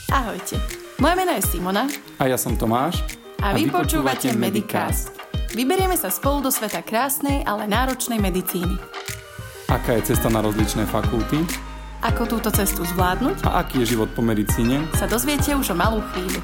Ahojte, moje meno je Simona a ja som Tomáš a vy počúvate Medicast. Vyberieme sa spolu do sveta krásnej, ale náročnej medicíny. Aká je cesta na rozličné fakulty? Ako túto cestu zvládnuť? A aký je život po medicíne? Sa dozviete už o malú chvíľu.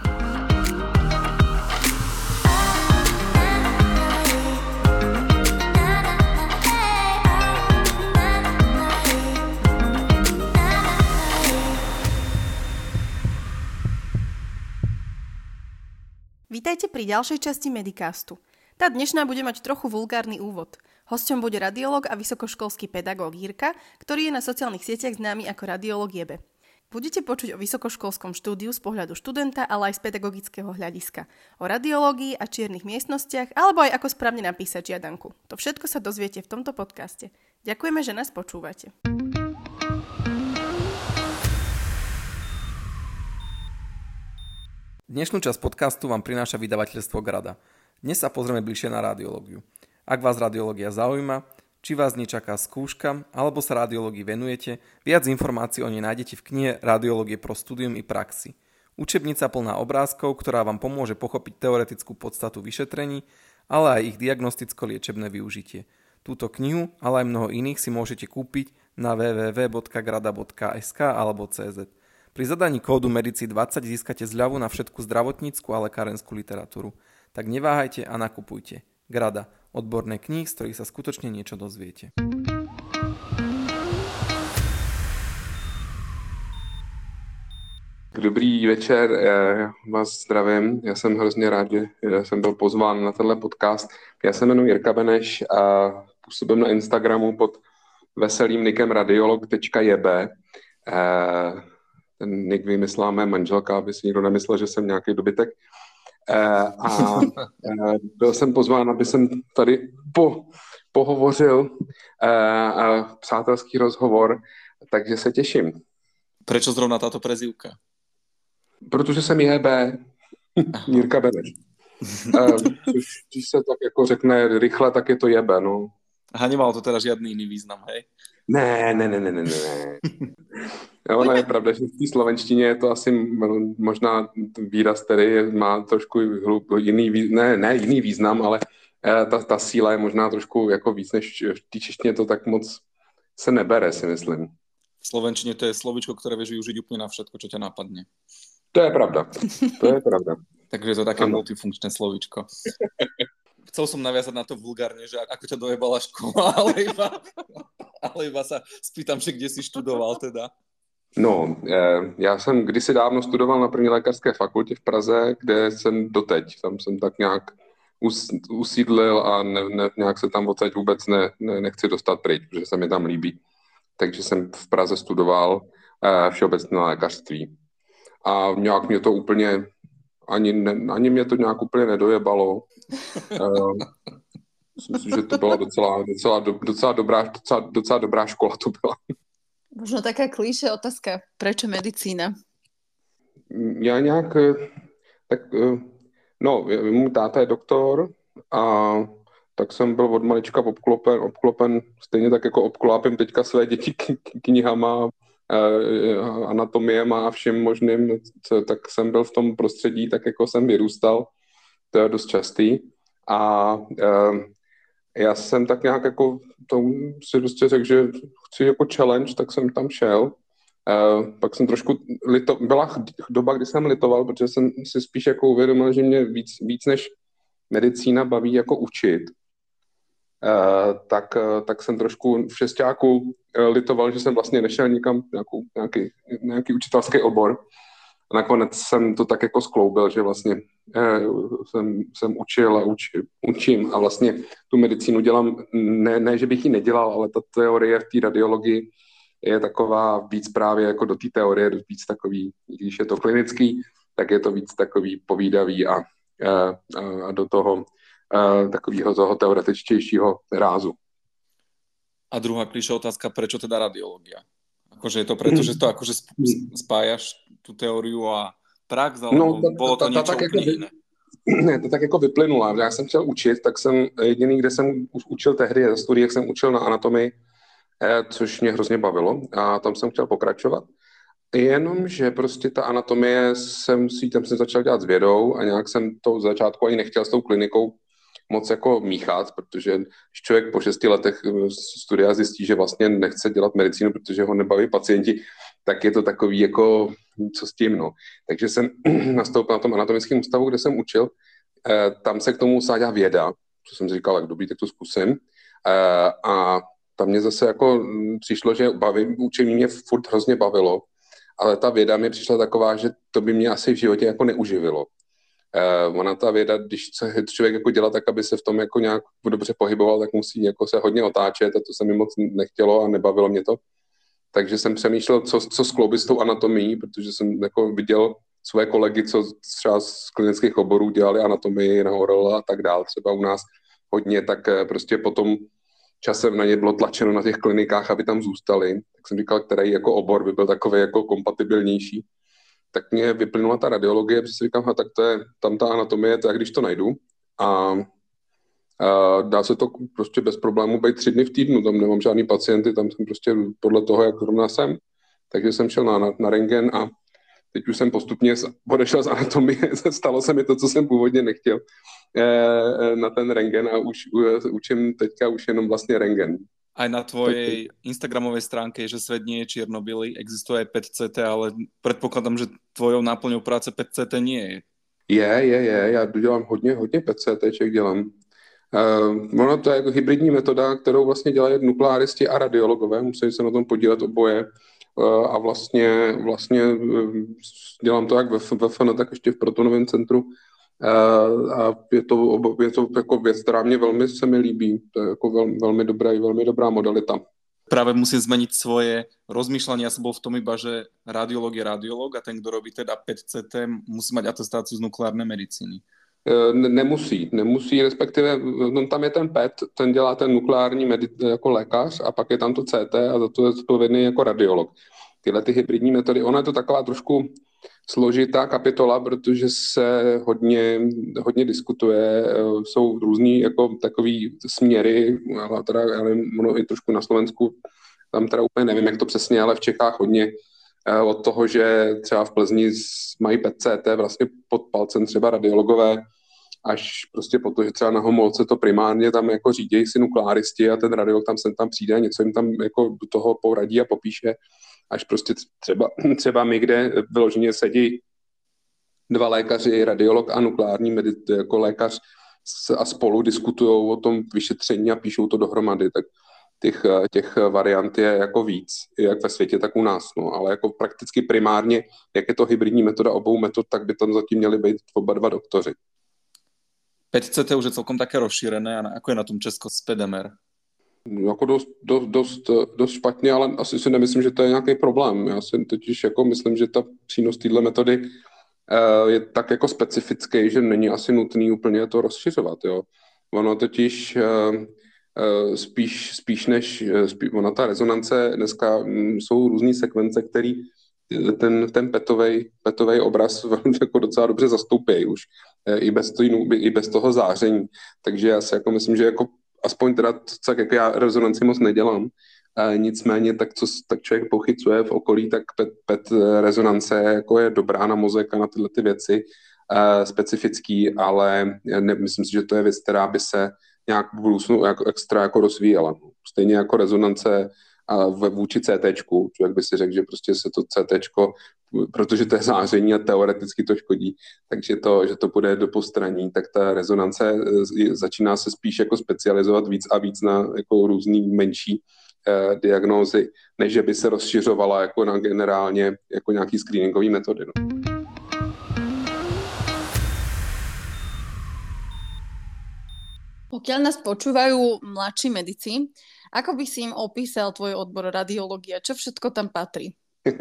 Vítajte pri ďalšej časti Medicastu. Tá dnešná bude mať trochu vulgárny úvod. Hosťom bude radiológ a vysokoškolský pedagóg Jirka, ktorý je na sociálnych sieťach známy ako radiológ Jebe. Budete počuť o vysokoškolskom štúdiu z pohľadu študenta, ale aj z pedagogického hľadiska. O radiológii a čiernych miestnostiach, alebo aj ako správne napísať žiadanku. To všetko sa dozviete v tomto podcaste. Ďakujeme, že nás počúvate. Dnešnú časť podcastu vám prináša vydavateľstvo Grada. Dnes sa pozrieme bližšie na radiológiu. Ak vás radiológia zaujíma, či vás nečaká skúška, alebo sa radiológii venujete, viac informácií o nej nájdete v knihe Radiológie pro studium i praxi. Učebnica plná obrázkov, ktorá vám pomôže pochopiť teoretickú podstatu vyšetrení, ale aj ich diagnosticko-liečebné využitie. Túto knihu, ale aj mnoho iných si môžete kúpiť na www.grada.sk alebo CZ. Pri zadaní kódu MEDICI20 získate zľavu na všetku zdravotnícku a lekárenskú literatúru. Tak neváhajte a nakupujte. Grada. Odborné knihy, z ktorých sa skutočne niečo dozviete. Dobrý večer, já vás zdravím. Já jsem hrozně rád, že jsem byl pozván na tenhle podcast. Já se jmenuji Jirka Beneš a působím na Instagramu pod veselým nickem radiolog.jb. Ten nick vymyslela mé manželka, aby si nikdo nemyslel, že jsem nějaký dobytek. Byl jsem pozván, aby jsem tady pohovořil přátelský rozhovor, takže se těším. Prečo zrovna táto prezývka? Protože jsem JB, Jirka Beneš. Když se tak jako řekne rychle, tak je to JB, no. Aha, nemalo to teda žiadny iný význam, hej? Ne. Ono je pravda, že v té slovenštině je to asi možná výraz, který má trošku jiný význam, ale ta síla je možná trošku jako víc, než v té češtině to tak moc se nebere, si myslím. V slovenčine to je slovíčko, ktoré vieš využiť úplne na všetko, čo ťa napadne. To je pravda. Takže je to také multifunkčné slovíčko. Chcel som naviazať na to vulgárne, že ako ťa dojebala škola, ale iba sa spýtam, že kde si študoval teda. No, já jsem kdysi dávno studoval na první lékařské fakultě v Praze, kde jsem doteď. Tam jsem tak nějak usídlil a nějak se tam odsaď vůbec nechci dostat pryč, protože se mi tam líbí. Takže jsem v Praze studoval všeobecné lékařství. A nějak mě to úplně, ani mě to nějak úplně nedojebalo. Myslím, že to byla docela dobrá škola to byla. Možno taká klíše otázka, prečo medicína? Já nějak, můj táta je doktor a tak jsem byl od malička obklopen stejně tak jako obklápím teďka své děti knihama, anatomiem a všem možným, tak jsem byl v tom prostředí, tak jako jsem vyrůstal, to je dost častý a já jsem tak nějak jako to si prostě řekl, že chci jako challenge, tak jsem tam šel. Pak jsem trošku byla doba, kdy jsem litoval, protože jsem si spíš jako uvědomil, že mě víc než medicína baví jako učit. Tak jsem trošku v šestáku litoval, že jsem vlastně nešel nikam nějaký učitelský obor. A nakonec jsem to tak jako skloubil, že vlastně jsem učil a učím a vlastně tu medicínu dělám, ne, že bych ji nedělal, ale ta teorie v té radiologii je taková víc právě jako do té teorie, víc takový, když je to klinický, tak je to víc takový povídavý a do toho takového toho teoretičtějšího rázu. A druhá klíša otázka, prečo teda radiológia? Akože je to preto, že to akože spájaš tú teóriu a prax, alebo bolo to niečo úplne iné? Ne, to tak jako vyplynulo. Já jsem chtěl učit, tak jsem jediný, kde jsem učil tehdy, za studiích jsem učil na anatomii, což mě hrozně bavilo a tam jsem chtěl pokračovat. Jenom, že prostě ta anatomie tam jsem začal dělat s vědou a nějak jsem to z začátku ani nechtěl s tou klinikou moc jako míchat, protože když člověk po 6 letech studia zjistí, že vlastně nechce dělat medicínu, protože ho nebaví pacienti, tak je to takový jako co s tím, no. Takže jsem nastoupil na tom anatomickém ústavu, kde jsem učil, tam se k tomu sáďá věda, co jsem si říkal, jak dobrý, tak to zkusím. A tam mě zase jako přišlo, že učení mě furt hrozně bavilo, ale ta věda mi přišla taková, že to by mě asi v životě jako neuživilo. Ona ta věda, když chce člověk jako dělat tak, aby se v tom jako nějak dobře pohyboval, tak musí jako se hodně otáčet a to se mi moc nechtělo a nebavilo mě to. Takže jsem přemýšlel, co skloubit s tou anatomií, protože jsem jako viděl své kolegy, co třeba z klinických oborů dělali anatomii na ORL a tak dál, třeba u nás hodně, tak prostě potom časem na ně bylo tlačeno na těch klinikách, aby tam zůstali. Tak jsem říkal, který jako obor by byl takový jako kompatibilnější. Tak mě vyplynula ta radiologie, protože si říkám, tak to je tam ta anatomie, to je, když to najdu. A dá se to prostě bez problémů být 3 dny v týdnu, tam nemám žádný pacienty, tam jsem prostě podle toho, jak zrovna jsem. Takže jsem šel na rentgen a teď už jsem postupně odešel z anatomie, stalo se mi to, co jsem původně nechtěl na ten rentgen a už učím teďka už jenom vlastně rentgen. Aj na tvojej Instagramovej stránke je, že svet nie je čierno-biely, existuje aj PET-CT, ale predpokladám, že tvojou náplňou práce PET-CT nie je. Je, já dělám hodně PET-CTček dělám. Ono to je jako hybridní metoda, kterou vlastně dělají nukleáristi a radiologové, musí se na tom podílet oboje a vlastně dělám to jak ve FN, tak ještě v protonovém centru a je to jako věc, která mě velmi se mi líbí, to je jako velmi dobrá modalita. Práve musím zmeniť svoje rozmýšľanie. Ja som bol v tom iba, že radiológ je radiológ a ten, kto robí teda PET-CT, musí mať atestáciu z nukleárnej medicíny. Nemusí, respektive no, tam je ten PET, ten dělá ten nukleární jako lékař a pak je tam to CT a za to je zodpovědný jako radiolog. Tyhle ty hybridní metody, ona je to taková trošku složitá kapitola, protože se hodně diskutuje, jsou různý jako takový směry, ale ono i trošku na Slovensku, tam teda úplně nevím, jak to přesně, ale v Čechách hodně od toho, že třeba v Plzni mají PET-CT vlastně pod palcem třeba radiologové, až prostě po to, že třeba na Homolce to primárně tam jako řídějí si nukleáristi a ten radiolog tam přijde a něco jim tam jako do toho poradí a popíše, až prostě třeba my, kde vyloženě sedí 2 lékaři, radiolog a nukleární jako lékař a spolu diskutují o tom vyšetření a píšou to dohromady, tak těch variant je jako víc, jak ve světě, tak u nás. No. Ale jako prakticky primárně, jak je to hybridní metoda obou metod, tak by tam zatím měli být oba 2 doktoři. PET-CT už je celkom také rozšírené a ako je na tom Česko s PEDMR? Jako dost špatně, ale asi si nemyslím, že to je nějaký problém. Já si totiž jako myslím, že ta přínos téhle metody je tak jako specifický, že není asi nutný úplně to rozšiřovat. Jo. Ono totiž spíš než ona ta rezonance, dneska jsou různý sekvence, který ten petovej obraz jako docela dobře zastoupí už i bez toho záření. Takže já si jako myslím, že jako aspoň teda tak jako já rezonanci moc nedělám, nicméně tak člověk pochycuje v okolí, tak PET rezonance jako je dobrá na mozek a na tyhle ty věci specifický, ale nemyslím si, že to je věc, která by se nějak v budoucnu jako extra jako rozvíjela. Stejně jako rezonance vůči CTčku. Člověk by si řekl, že prostě se to CTčko, protože to je záření a teoreticky to škodí, takže že to bude do postraní, tak ta rezonance začíná se spíš jako specializovat víc a víc na jako různý menší diagnózy, než že by se rozšiřovala jako na generálně jako nějaký screeningový metody. No. Pokiaľ nás počúvajú mladší medici, ako by si im opísal tvoj odbor radiológia? Čo všetko tam patrí?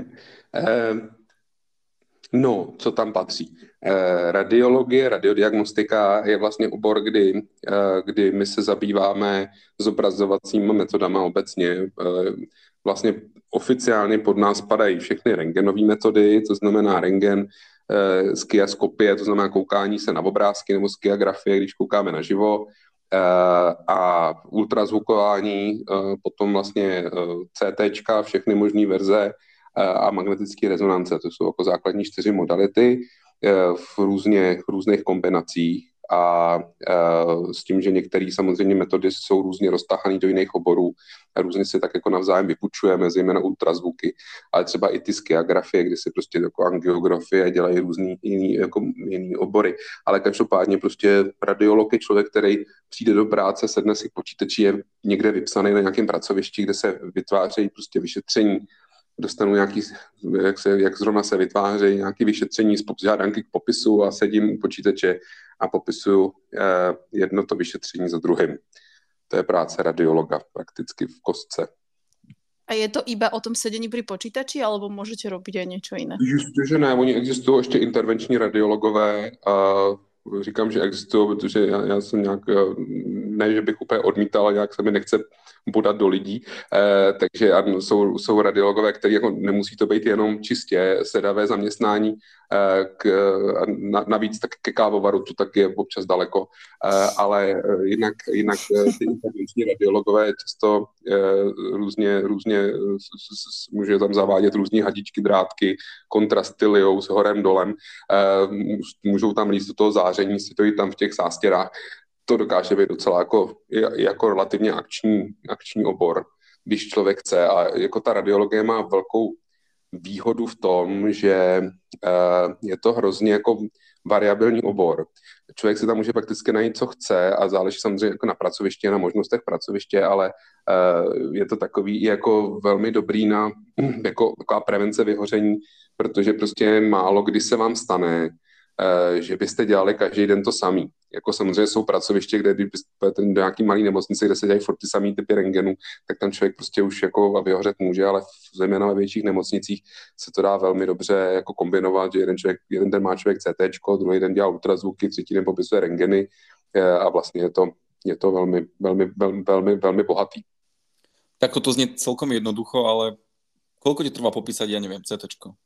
No, co tam patří? Radiologie, radiodiagnostika je vlastně obor, kdy my se zabýváme zobrazovacími metodami obecně. Vlastně oficiálně pod nás padají všechny rentgenové metody, to znamená rentgen, skiaskopie, to znamená koukání se na obrázky, nebo skiagrafie, když koukáme naživo, a ultrazvukování, potom vlastně CTčka, všechny možné verze a magnetické rezonance. To jsou jako základní 4 modality v různých kombinacích a s tím, že některé samozřejmě metody jsou různě roztáhané do jiných oborů a různě si tak jako navzájem vypučujeme, zejména ultrazvuky, ale třeba i ty skiagrafie, kde se prostě jako angiografie dělají různý jiný obory. Ale každopádně prostě radiolog je člověk, který přijde do práce, sedne si k počítači, je někde vypsaný na nějakém pracovišti, kde se vytvářejí prostě vyšetření, dostanu nějaký, jak zrovna se vytvářejí nějaké vyšetření z žádanky k popisu a sedím u počítače a popisuju jedno to vyšetření za druhým. To je práce radiologa prakticky v kostce. A je to iba o tom sedení pri počítači, alebo môžete robiť aj niečo iné? Jistě, že ne, oni existují ještě intervenční radiologové a říkám, že existují, protože já jsem nějak, ne, že bych úplně odmítal, ale nějak se mi nechce bodat do lidí, takže jsou radiologové, kteří jako nemusí to být jenom čistě sedavé zaměstnání, navíc tak ke kávovaru, to tak je občas daleko, ale jinak ty intervenční radiologové často různě může tam zavádět různý hadičky, drátky, kontrasty lijou s horem dolem, můžou tam líst do toho záření, si to jít tam v těch sástěrách. To dokáže být docela jako relativně akční obor, když člověk chce. A jako ta radiologie má velkou výhodu v tom, že je to hrozně jako variabilní obor. Člověk si tam může prakticky najít, co chce a záleží samozřejmě jako na pracovišti a na možnostech pracoviště, ale je to takový jako velmi dobrý na jako taková prevence vyhoření, protože prostě málo kdy se vám stane, že byste dělali každý den to samý. Jako samozřejmě jsou pracoviště, kde kdybyste do nějaký malý nemocnice, kde se dělají furt ty samý typy rentgenů, tak tam člověk prostě už jako vyhořet může, ale zejména ve větších nemocnicích se to dá velmi dobře jako kombinovat, že jeden den má člověk CT, druhý den dělá ultrazvuky, třetí den popisuje rentgeny a vlastně je to velmi, velmi, velmi, velmi bohatý. Tak to znie celkom jednoducho, ale koľko ti trvá popísať, ja neviem, CTčko?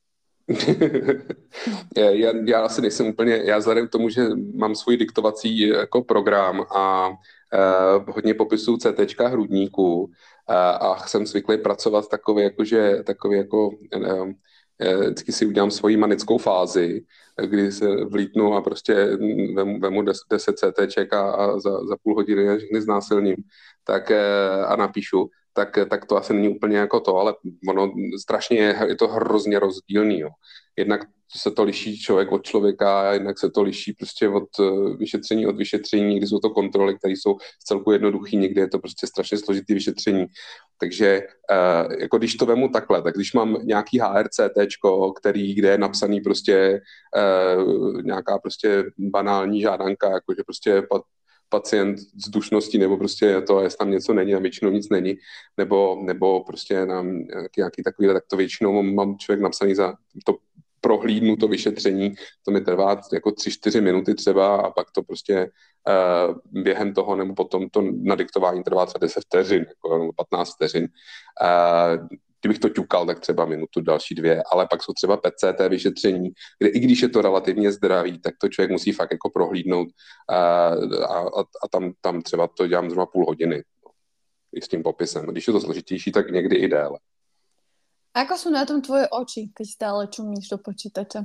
Já asi nejsem úplně, já vzhledem k tomu, že mám svůj diktovací jako program a hodně popisuju CTčka hrudníků a jsem zvyklý pracovat takový jako vždycky si udělám svoji manickou fázi, kdy se vlítnu a prostě vemu 10 CTček a za půl hodiny všechny znásilním a napíšu. Tak to asi není úplně jako to, ale ono strašně je to hrozně rozdílný. Jo. Jednak se to liší člověk od člověka, jednak se to liší prostě od vyšetření, někdy jsou to kontroly, které jsou zcelku jednoduchý, někdy je to prostě strašně složitý vyšetření. Takže jako když to vemu takhle, tak když mám nějaký HRCTčko, kde je napsaný prostě nějaká prostě banální žádanka, jakože prostě pacient z dušnosti, nebo prostě to, jestli tam něco není a většinou nic není, nebo prostě nějaký takový, tak to většinou mám člověk napsaný za to prohlídnu to vyšetření, to mi trvá jako 3-4 minuty třeba a pak to prostě během toho nebo potom to nadiktování trvá třeba 10 vteřin, jako 15 vteřin. Kdybych to ťukal, tak třeba minutu, další 2, ale pak jsou třeba PET-CT vyšetření, kde i když je to relativně zdravý, tak to člověk musí fakt jako prohlídnout a tam třeba to dělám zhruba půl hodiny i s tím popisem. Když je to složitější, tak někdy i déle. Ako sú na tom tvoje oči, keď stále čumíš do počítača?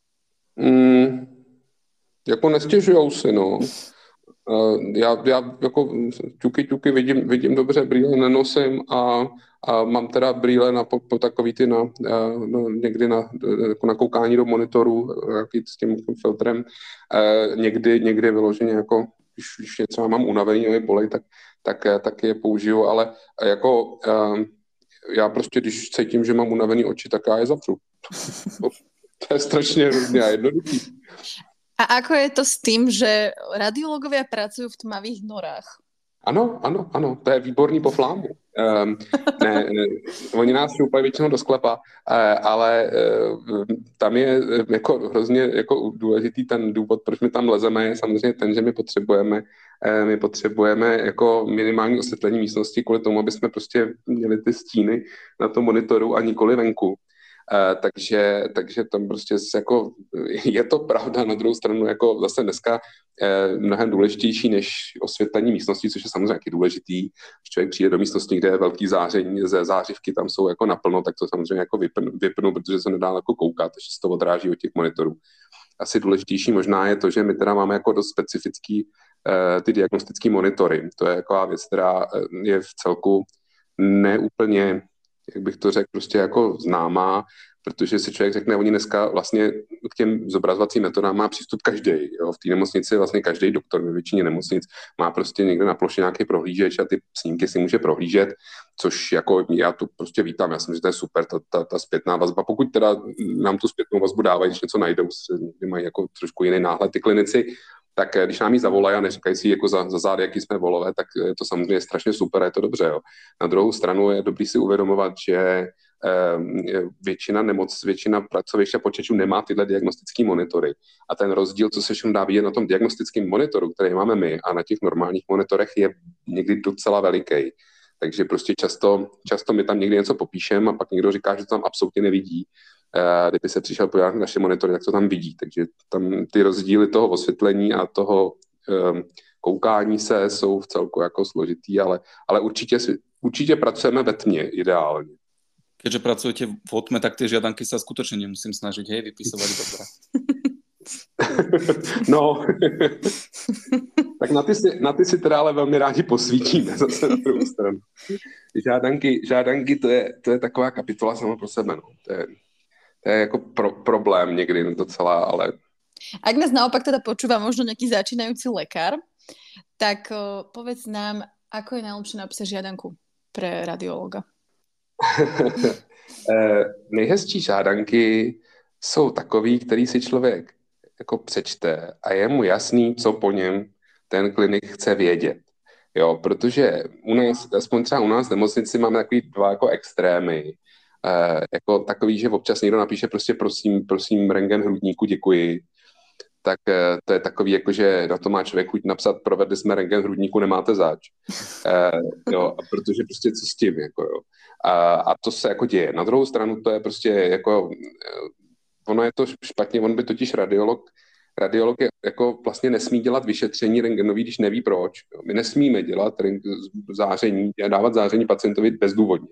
Jako nestěžujou si, no. Já jako ťuky vidím dobře, brýle nenosím a mám teda brýle po takový ty někdy na koukání do monitoru s tím filtrem. Někdy vyloženě jako, když je třeba mám unavený a bolej, tak je použiju, ale jako já prostě, když cítím, že mám unavený oči, tak já je zavřu. To je strašně hrozně a jednoduchý. A ako je to s tým, že radiológovia pracujú v tmavých norách? Ano, to je výborný po flámu. Oni nás šoupají většinou do sklepa, ale tam je jako hrozně jako důležitý ten důvod, proč my tam lezeme, je samozřejmě ten, že my potřebujeme jako minimální osvětlení místnosti kvůli tomu, aby jsme prostě měli ty stíny na tom monitoru a nikoli venku. Takže tam prostě jako, je to pravda, na druhou stranu jako zase dneska mnohem důležitější než osvětlení místnosti, což je samozřejmě taky důležitý. Když člověk přijde do místnosti, kde je velký záření, ze zářivky tam jsou jako naplno, tak to samozřejmě jako vypnu, protože se nedá jako koukat, takže se to odráží od těch monitorů. Asi důležitější možná je to, že my teda máme jako dost specifický ty diagnostické monitory. To je taková věc, která je v celku neúplně, jak bych to řekl, prostě jako známá, protože si člověk řekne, oni dneska vlastně k těm zobrazovacím metodám má přístup každý. V té nemocnici vlastně každý doktor ve většině nemocnic má prostě někde na ploše nějaký prohlížeč a ty snímky si může prohlížet, což jako já to prostě vítám, já si myslím, že to je super, ta zpětná vazba. Pokud teda nám tu zpětnou vazbu dávají, když něco najdou, mají jako trošku jiný náhled ty klinici, tak když nám ji zavolají a neříkají si jako za zády, jaký jsme volové, tak je to samozřejmě strašně super, je to dobře. Jo. Na druhou stranu je dobrý si uvědomovat, že většina pracovišť a počítačů nemá tyhle diagnostické monitory. A ten rozdíl, co se všem dá vidět na tom diagnostickém monitoru, který máme my, a na těch normálních monitorech, je někdy docela veliký. Takže prostě často my tam někdy něco popíšeme a pak někdo říká, že to tam absolutně nevidí. Kdyby se přišel podívat na naše monitory, tak to tam vidí. Takže tam ty rozdíly toho osvětlení a toho koukání se jsou v celku jako složitý, ale určitě pracujeme ve tmě ideálně. Keďže pracujete v tme, tak tie žiadanky sa skutočne nemusím snažiť, hej, vypisovať dobre. No, tak na ty si teda ale velmi rádi posvítíme zase na druhou stranu. Žádanky to je taková kapitola sama pro sebe, no. To je jako problém někdy docela, ale... Ak nás naopak teda počúva možno nejaký začínajúci lekár, tak povedz nám, ako je najlepšie napísať žiadanku pre radiologa? Nejhezčí žádanky jsou takový, který si člověk jako přečte a je mu jasný, co po něm ten klinik chce vědět. Jo, protože aspoň třeba u nás v nemocnici máme takový dva jako extrémy. Jako takový, že občas někdo napíše prostě prosím rentgen hrudníku, děkuji. Tak to je takový, jako že na to má člověk chuť napsat, provedli jsme rentgen hrudníku, nemáte zač. Jo, protože prostě co s tím, jako jo. A to se jako děje. Na druhou stranu to je prostě jako, ono je to špatně, on by totiž radiolog je, jako vlastně nesmí dělat vyšetření rentgenový, když neví proč. Jo. My nesmíme dělat záření, dávat záření pacientovi bezdůvodně.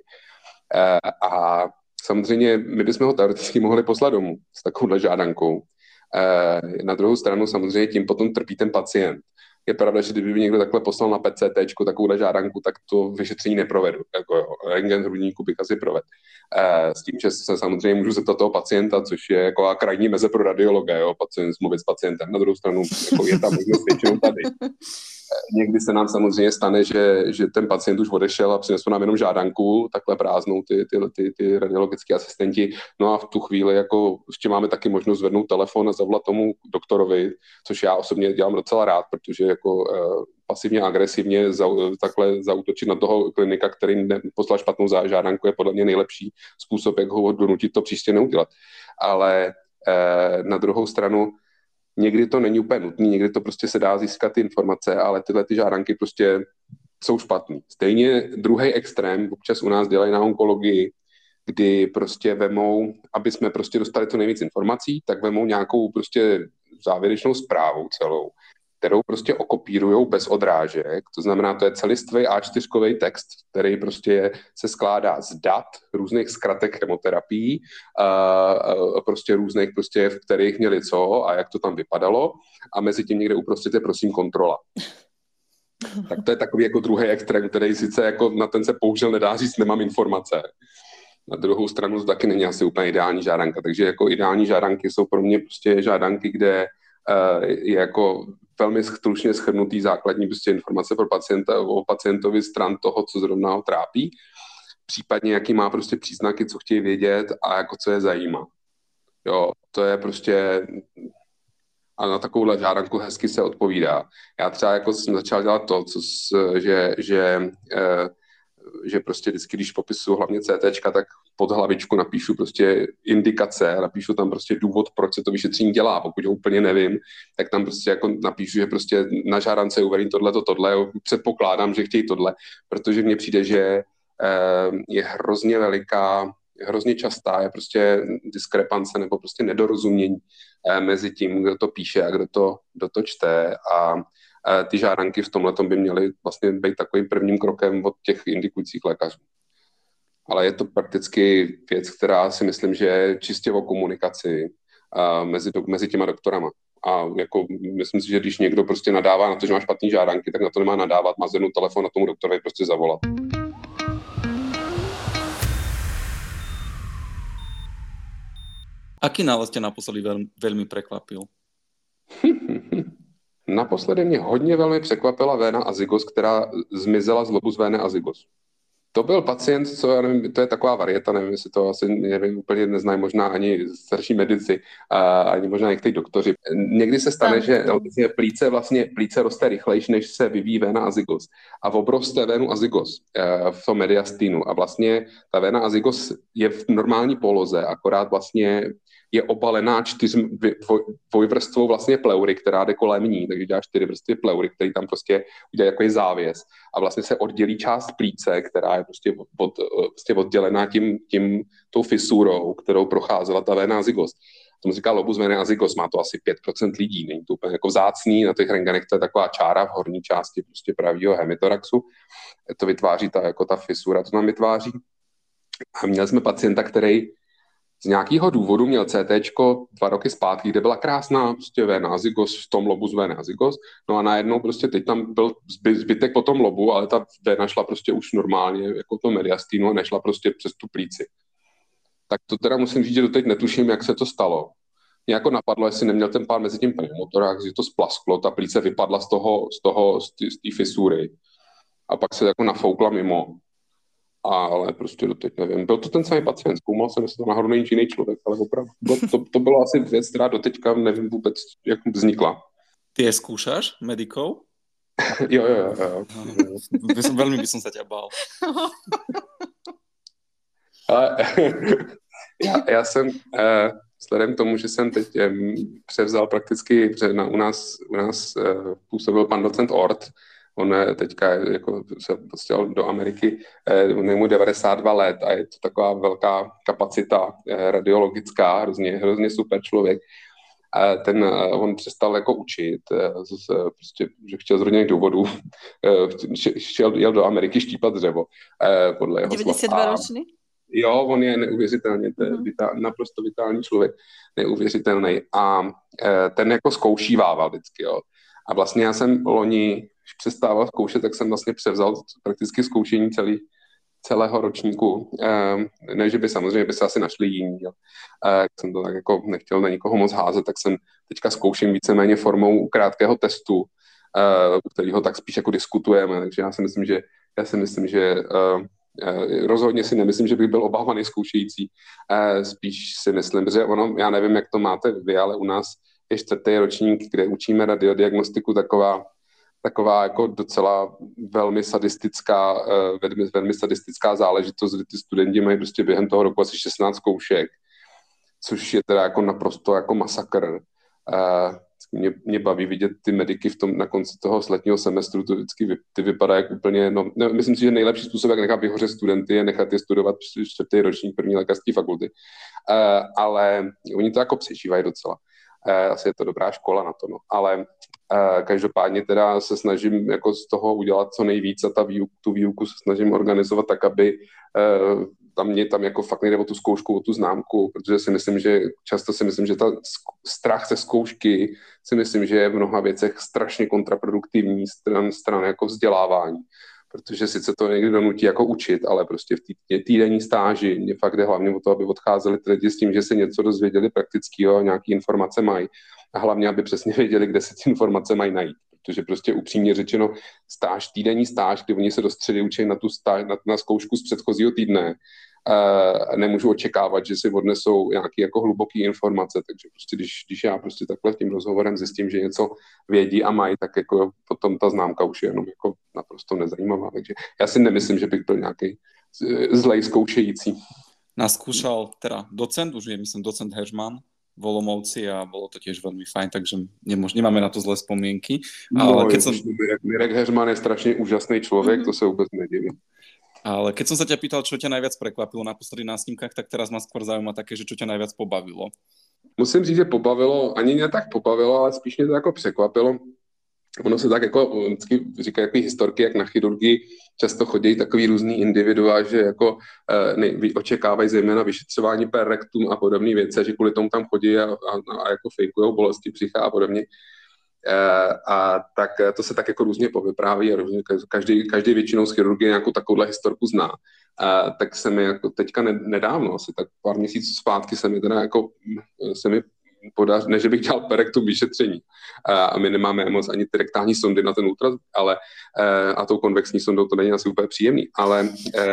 A samozřejmě my bychom ho teoreticky mohli poslat domů s takovouhle žádankou. Na druhou stranu samozřejmě tím potom trpí ten pacient. Je pravda, že kdyby někdo takhle poslal na PCT takovouhle žádanku, tak to vyšetření neprovedu. Jako rentgen hrudníku bych asi provedl. S tím, že se samozřejmě můžu zeptat toho pacienta, což je jako krajní meze pro radiologa, jo, mluvit s pacientem. Na druhou stranu jako je ta možnost většinou tady. Někdy se nám samozřejmě stane, že ten pacient už odešel a přinesou nám jenom žádanku, takhle prázdnou ty radiologické asistenti. No a v tu chvíli jako ještě máme taky možnost zvednout telefon a zavolat tomu doktorovi, což já osobně dělám docela rád, protože jako pasivně agresivně takhle zaútočit na toho klinika, který poslal špatnou žádanku, je podle mě nejlepší způsob, jak ho donutit to příště neudělat. Ale na druhou stranu někdy to není úplně nutné, někdy to prostě se dá získat ty informace, ale tyhle ty žádanky prostě jsou špatný. Stejně druhý extrém, občas u nás dělají na onkologii, kdy prostě vemou, aby jsme prostě dostali co nejvíc informací, tak vemou nějakou prostě závěrečnou zprávu celou, kterou prostě okopírujou bez odrážek, to znamená, to je celistvý A4kový text, který prostě se skládá z dat, různých zkratek chemoterapií, prostě různých, prostě v kterých měli co a jak to tam vypadalo a mezi tím někde uprostřed je prosím kontrola. Tak to je takový jako druhý extrém, který sice jako na ten se použil, nedá říct, nemám informace. Na druhou stranu to taky není asi úplně ideální žádanka, takže jako ideální žádanky jsou pro mě prostě žádanky, kde je jako velmi stručně shrnutý základní prostě informace pro pacienta o pacientovi stran toho, co zrovna ho trápí, případně jaký má prostě příznaky, co chtějí vědět a jako co je zajímá. Jo, to je prostě a na takovouhle žádanku hezky se odpovídá. Já třeba jako jsem začal dělat to, že prostě vždycky, když popisuju hlavně CTčka, tak pod hlavičku napíšu prostě indikace, napíšu tam prostě důvod, proč se to vyšetření dělá. Pokud ho úplně nevím, tak tam prostě jako napíšu, že prostě na žádance je uvedený tohle, předpokládám, že chtějí tohle, protože mně přijde, že je hrozně veliká hrozně častá je prostě diskrepance nebo prostě nedorozumění mezi tím, kdo to píše a kdo to čte a ty žádanky v tomhletom by měly vlastně být takovým prvním krokem od těch indikujících lékařů. Ale je to prakticky věc, která si myslím, že je čistě o komunikaci mezi těma doktorama. A jako myslím si, že když někdo prostě nadává na to, že má špatný žádanky, tak na to nemá nadávat, má zvednout telefon a tomu doktorovi prostě zavolat. Aký nález tě naposledy velmi překvapil? Naposledy mě hodně velmi překvapila véna azygos, která zmizela z lobus vény azygos. To byl pacient, co já nevím, to je taková varieta, nevím, jestli to asi úplně neznají možná ani starší medici, ani možná někteří doktoři. Někdy se stane, že plíce roste rychlejší, než se vyvíjí véna azygos. A obroste vénu azygos v tom mediastinu. A vlastně ta véna azygos je v normální poloze, akorát vlastně je obalená dvojvrstvou vlastně pleury, která jde kolem ní, takže dělá 4 vrstvy pleury, který tam prostě udělá jako závěs. A vlastně se oddělí část plíce, která je prostě oddělená tou fisurou, kterou procházela ta véna azygos. Tomu říká lobus vény azygos, má to asi 5% lidí, není to úplně jako vzácný, na těch rentgenech to je taková čára v horní části prostě pravýho hemitoraxu. To vytváří ta fisura, to nám vytváří. A měli jsme pacienta, který z nějakého důvodu měl CTčko 2 roky zpátky, kde byla krásná prostě véna azygos v tom lobu z vény azygos. No a najednou prostě teď tam byl zbytek po tom lobu, ale ta véna šla prostě už normálně jako to mediastinu a nešla prostě přes tu plíci. Tak to teda musím říct, že doteď netuším, jak se to stalo. Mě jako napadlo, jestli neměl ten pán mezi tím pneumotorák, že to splasklo, ta plíce vypadla z té fisury a pak se jako nafoukla mimo. Ale prostě doteď nevím. Byl to ten samý pacient, zkoumal jsem, jestli to náhodou není jiný člověk, ale opravdu. To bylo asi věc, která doteďka nevím vůbec, jak vznikla. Ty je skúšaš medikou? Jo. Veľmi by som sa ťa bál. Ale já jsem, vzhledem k tomu, že jsem teď převzal prakticky, že u nás působil pan docent Ort. On teďka jako se podstěhoval do Ameriky, on je mu 92 let a je to taková velká kapacita radiologická, hrozně super člověk. On přestal jako učit, prostě, že chtěl z rodinných důvodů, jel do Ameriky štípat dřevo, podle jeho 92 ročný? Jo, on je neuvěřitelně, naprosto vitální člověk, neuvěřitelný. A ten jako zkoušívával vždycky, jo. A vlastně já jsem loni, když přestával zkoušet, tak jsem vlastně převzal prakticky zkoušení celého ročníku. Ne, že by samozřejmě by se asi našli jiní. Jsem to tak jako nechtěl na nikoho moc házet, tak jsem teďka zkouším víceméně formou krátkého testu, u kterého tak spíš jako diskutujeme. Takže já si myslím, že rozhodně si nemyslím, že bych byl obávaný zkoušející. Spíš si myslím, že já nevím, jak to máte vy, ale u nás je 4. ročník, kde učíme radiodiagnostiku taková jako docela velmi sadistická záležitost, kdy ty studenti mají prostě během toho roku asi 16 zkoušek, což je teda jako naprosto jako masakr. Mě baví vidět ty mediky na konci toho letního semestru, to vždycky vypadá jak úplně, myslím si, že nejlepší způsob, jak nechat vyhořet studenty, je nechat je studovat 4. ročník první lékařské fakulty. Ale oni to jako přežívají docela. Asi je to dobrá škola na to, ale každopádně teda se snažím jako z toho udělat co nejvíc a tu výuku se snažím organizovat tak, aby tam jako fakt nejde o tu zkoušku, o tu známku, protože často si myslím, že ta strach ze zkoušky si myslím, že je v mnoha věcech strašně kontraproduktivní stran jako vzdělávání. Protože sice to někdy donutí jako učit, ale prostě v té týdenní stáži mě fakt jde hlavně o to, aby odcházeli ty lidi s tím, že se něco dozvěděli praktického a nějaké informace mají. A hlavně, aby přesně věděli, kde se ty informace mají najít. Protože prostě upřímně řečeno týdenní stáž, kdy oni se do středy učí na zkoušku z předchozího týdne, nemůžu očekávat, že si odnesou nějaké jako hluboké informace, takže prostě když já prostě takhle tím rozhovorem zjistím, že něco vědí a mají, tak jako potom ta známka už je jenom jako naprosto nezajímavá, takže já si nemyslím, že bych byl nějaký zlej zkoušející. Nás skúšal teda docent, už je myslím docent Heřman v Olomouci a bolo to tiež veľmi fajn, takže nemáme na to zlé spomienky. Ale Mirek Heřman je strašně úžasný člověk, to se vůbec nedivím. Ale keď som sa ťa pýtal, čo ťa najviac prekvapilo naposledy na snímkach, tak teraz ma skôr zaujíma také, že čo ťa najviac pobavilo. Musím říct, že pobavilo, ani ne tak pobavilo, ale spíš mě to jako překvapilo. Ono se tak jako vždycky říká jako historky, jak na chirurgii často chodí takový různý individua, že jako očekávají zejména vyšetřování per rectum a podobné věci, že kvůli tomu tam chodí a jako fejkujou bolesti břicha a podobně. A tak to se tak jako různě povypráví a různě, každý většinou z chirurgie nějakou takovouhle historku zná. Tak se mi jako teďka nedávno, asi tak pár měsíců zpátky se mi podařilo, ne, že bych dělal perektum vyšetření. A my nemáme moc ani ty rektální sondy na ten ultrazvuk, ale a tou konvexní sondou to není asi úplně příjemný, ale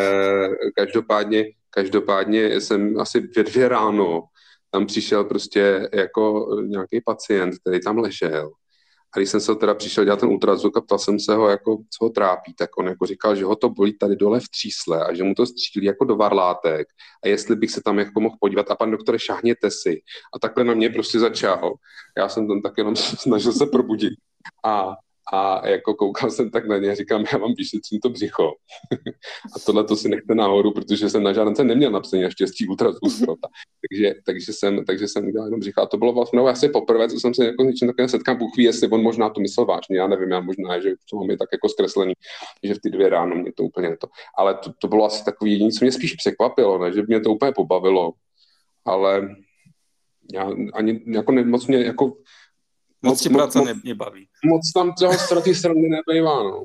každopádně jsem asi v 2 ráno tam přišel prostě jako nějaký pacient, který tam ležel. A když jsem se teda přišel dělat ten ultrazvuk a ptal jsem se ho, jako, co ho trápí, tak on jako říkal, že ho to bolí tady dole v třísle a že mu to střílí jako do varlátek a jestli bych se tam jako mohl podívat a pan doktore, šáhněte si. A takhle na mě prostě začal. Já jsem tam tak jenom snažil se probudit. A jako koukal jsem tak na ně a říkám, já vám vyšetřím to břicho. A tohle to si nechte nahoru, protože jsem na žádnce neměl napsaný naštěstí ultrazvuk. Takže jsem udělal jenom břicho. A to bylo vlastně asi poprvé, co jsem se jako s něčím takovým setkal. Bůh ví, jestli on možná to myslel vážně, já nevím, já možná, že to mám je tak jako zkreslený, že v ty 2 ráno mě to úplně to. Ale to bylo asi takový jediné, co mě spíš překvapilo, ne? Že mě to úplně pobavilo. Ale já ani jako moc mě jako Moc tě práce nebaví. Moc tam toho z strany nebejvá, no.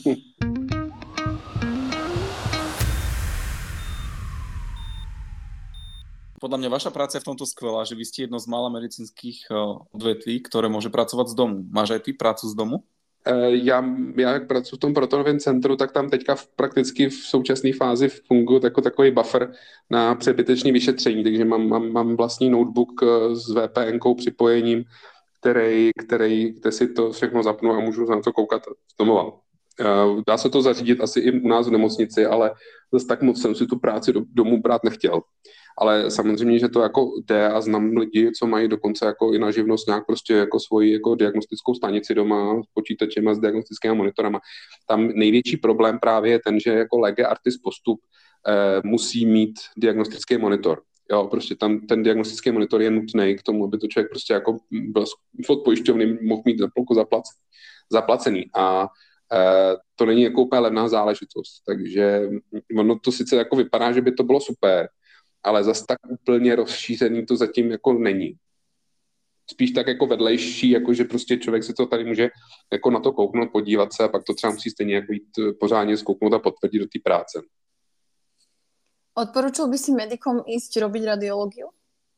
Podľa mňa vaša práca je v tomto skvelá, že vy ste jedno z mála medicínskych odvetví, ktoré môže pracovať z domu. Máš aj ty prácu z domu? Já jak pracuji v tom protonovém centru, tak tam teďka prakticky v současné fázi funguji jako takový buffer na přebytečné vyšetření, takže mám vlastní notebook s VPN-kou, připojením, kde si to všechno zapnu a můžu na to koukat z domova. Dá se to zařídit asi i u nás v nemocnici, ale zase tak moc jsem si tu práci domů brát nechtěl. Ale samozřejmě, že to jako jde a znám lidi, co mají dokonce jako i na živnost nějak prostě jako svoji jako diagnostickou stanici doma s počítačem a s diagnostickými monitorama. Tam největší problém právě je ten, že jako lege artis postup musí mít diagnostický monitor. Jo, prostě tam ten diagnostický monitor je nutný k tomu, aby to člověk prostě jako byl od pojišťovny, mohl mít za půlku zaplacený. A to není jako úplně levná záležitost. Takže ono to sice jako vypadá, že by to bylo super, ale zas tak úplně rozšířený to zatím jako není. Spíš tak jako vedlejší, jako že prostě člověk si to tady může jako na to kouknout, podívat se a pak to třeba musí stejně jako jít pořádně zkouknout a potvrdit do té práce. Odporučil by si medikom ísť robiť radiológiu?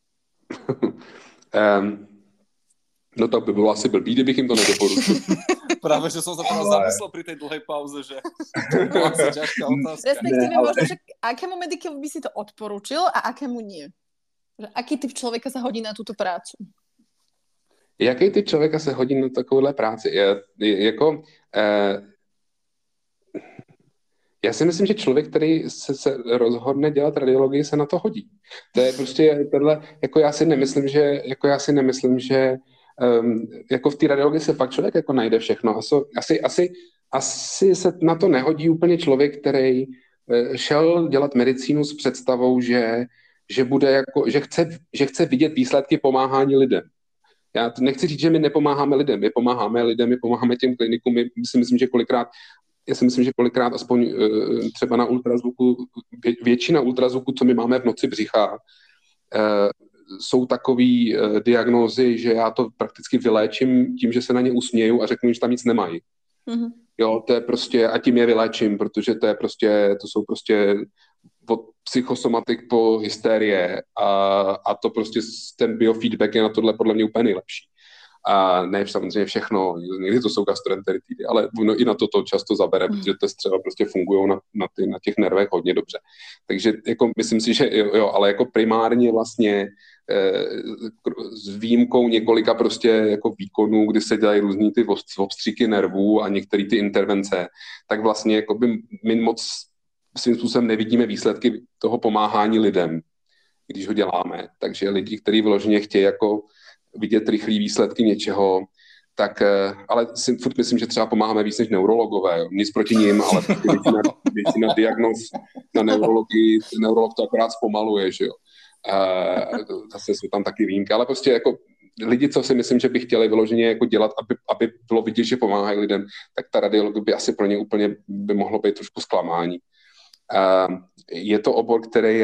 No to by bylo asi blbý, kdybych jim to nedoporučil. Práve, že som sa teraz zamyslel pri tej dlhej pauze, že to je asi ťažká otázka. Respektíve možno však, akému medikovi by si to odporučil a akému nie? Že aký typ človeka sa hodí na túto prácu? Jaký typ člověka se hodí na takovouhle práci? Já si myslím, že člověk, který se rozhodne dělat radiologii, se na to hodí. To je prostě tohle, jako já si nemyslím, že jako v té radiologii se fakt člověk jako najde všechno. Asi se na to nehodí úplně člověk, který šel dělat medicínu s představou, že bude jako, že chce vidět výsledky pomáhání lidem. Já nechci říct, že my nepomáháme lidem, my pomáháme těm klinikům, já si myslím, že kolikrát aspoň třeba na ultrazvuku, většina ultrazvuku, co my máme v noci břicha, jsou takové diagnózy, že já to prakticky vyléčím tím, že se na ně usměju a řeknu, že tam nic nemají. Mm-hmm. Jo, to je prostě, a tím je vyléčím, protože to jsou prostě od psychosomatik po hysterie a to prostě ten biofeedback je na tohle podle mě úplně nejlepší. A ne samozřejmě všechno, někdy to jsou gastroenteritidy, ale i na to často zabere, protože ty střeva prostě fungují na těch nervech hodně dobře. Takže jako myslím si, že jo, ale jako primárně vlastně s výjimkou několika prostě jako výkonů, kdy se dělají různý ty obstříky nervů a některé ty intervence, tak vlastně jako by my moc svým způsobem nevidíme výsledky toho pomáhání lidem, když ho děláme. Takže lidi, kteří vyloženě chtějí jako vidět rychlý výsledky něčeho, tak, ale si furt myslím, že třeba pomáháme víc než neurologové. Jo. Nic proti nim, ale většina diagnóz na neurologii, neurolog to akorát zpomaluje, že jo. Zase jsou tam taky výjimky, ale prostě jako lidi, co si myslím, že by chtěli vyloženě jako dělat, aby bylo vidět, že pomáhají lidem, tak ta radiologie by asi pro ně úplně by mohlo být trošku zklamání. Je to obor, který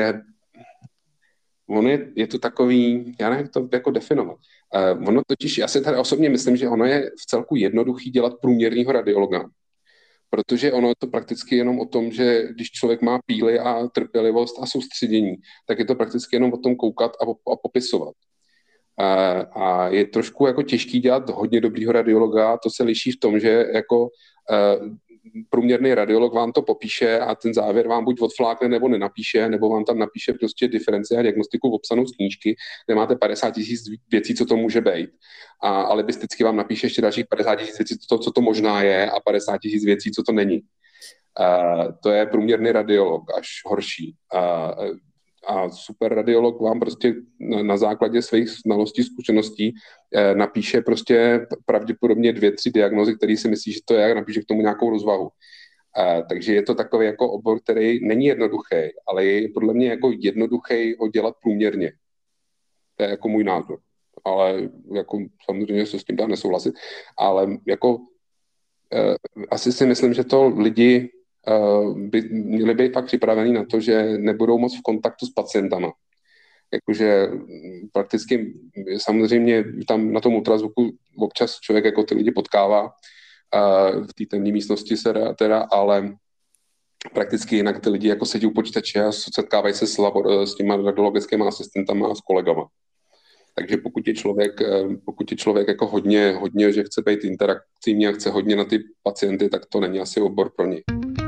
je to takový, já nevím, to jako definovat. Ono totiž, já si tady osobně myslím, že ono je v celku jednoduchý dělat průměrného radiologa, protože ono je to prakticky jenom o tom, že když člověk má píly a trpělivost a soustředění, tak je to prakticky jenom o tom koukat a popisovat. A je trošku jako těžký dělat hodně dobrýho radiologa, to se liší v tom, že jako průměrný radiolog vám to popíše a ten závěr vám buď odflákne nebo nenapíše, nebo vám tam napíše prostě diferenci a diagnostiku obsanou z knížky, kde máte 50 000 věcí, co to může být. A alibisticky vám napíše ještě dalších 50 000 věcí, co to možná je, a 50 000 věcí, co to není. To je průměrný radiolog, až horší. A super radiolog vám prostě na základě svých znalostí, zkušeností napíše prostě pravděpodobně 2-3 diagnózy, který si myslí, že to je, a napíše k tomu nějakou rozvahu. Takže je to takový jako obor, který není jednoduchý, ale je podle mě jako jednoduchý ho dělat průměrně. To je jako můj názor. Ale jako samozřejmě se s tím dá nesouhlasit. Ale jako asi si myslím, že to lidi by měli být fakt připravení na to, že nebudou moc v kontaktu s pacientama. Jakože prakticky samozřejmě tam na tom ultrazvuku občas člověk jako ty lidi potkává v té temné místnosti ale prakticky jinak ty lidi jako sedí u počítače a setkávají se s těma radiologickými asistentama a s kolegama. Takže pokud je člověk jako hodně, že chce být interaktivní a chce hodně na ty pacienty, tak to není asi obor pro něj.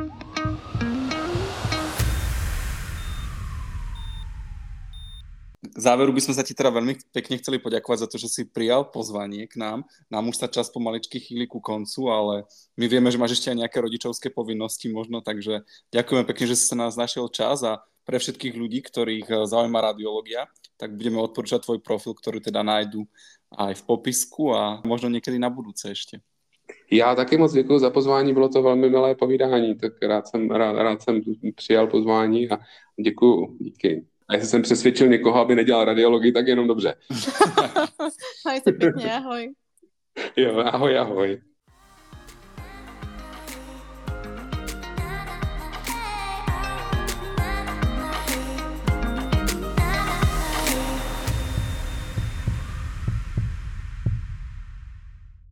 V záveru by sme sa ti teda veľmi pekne chceli poďakovať za to, že si prijal pozvanie k nám. Nám už sa čas pomaličky chýli ku koncu, ale my vieme, že máš ešte aj nejaké rodičovské povinnosti možno, takže ďakujeme pekne, že si sa nás našiel čas a pre všetkých ľudí, ktorých zaujíma radiológia, tak budeme odporúčať tvoj profil, ktorý teda nájdu aj v popisku a možno niekedy na budúce ešte. Já taky moc děkuji za pozvání, bylo to velmi milé povídání, tak rád jsem přijal pozvání a děkuji, díky. A jestli jsem přesvědčil někoho, aby nedělal radiologii, tak jenom dobře. Ahoj se pěkně, ahoj. Jo, ahoj.